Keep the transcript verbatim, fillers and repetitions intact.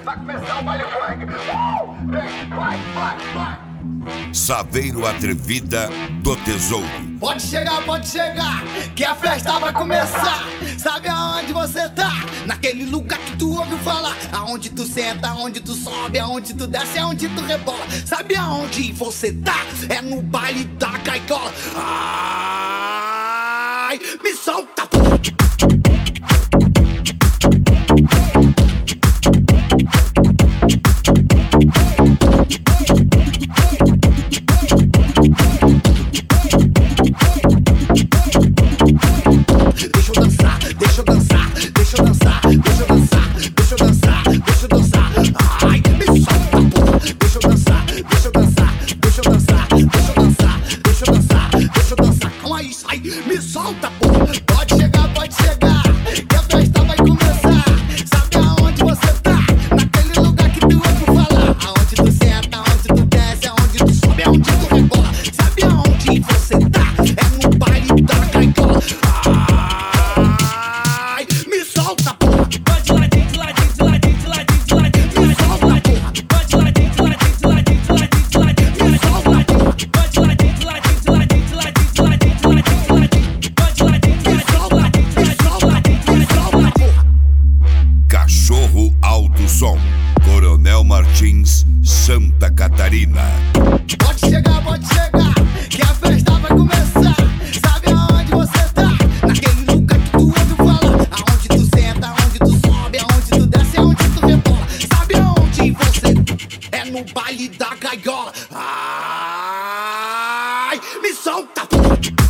vai começar o baile funk. Uh! Vem, vai, vai, vai. Saveiro Atrevida do Tesouro. Pode chegar, pode chegar, que a festa vai começar. Sabe aonde você tá? Naquele lugar que tu ouviu falar. Aonde tu senta, aonde tu sobe, aonde tu desce, aonde tu rebola. Sabe aonde você tá? É no baile da gaiola. Ai, me solta, pô. Deixa eu dançar, deixa eu dançar, deixa eu dançar, deixa eu dançar, deixa eu dançar, deixa eu dançar. Ai, me solta, porra. Deixa eu dançar, deixa eu dançar, deixa eu dançar, deixa eu dançar, deixa eu dançar, deixa eu dançar. Calma aí, sai, me solta, porra. Pode chegar, pode chegar, que a festa vai começar. Sabe aonde você tá? Naquele lugar que tu ouve falar. Aonde tu senta, aonde tu desce, aonde tu sobe, aonde tu rebola. Sabe aonde você tá? É no baile da gaiola. Cachorro Alto Som, Coronel Martins, Santa Catarina. Pode chegar, pode chegar, que a festa vai começar. Sabe aonde você tá? Naquele lugar que tu ouve falar. Aonde tu senta, aonde tu sobe, aonde tu desce, aonde tu rebola. Sabe aonde você tá? É no baile da gaiola. Ai, me solta, pô.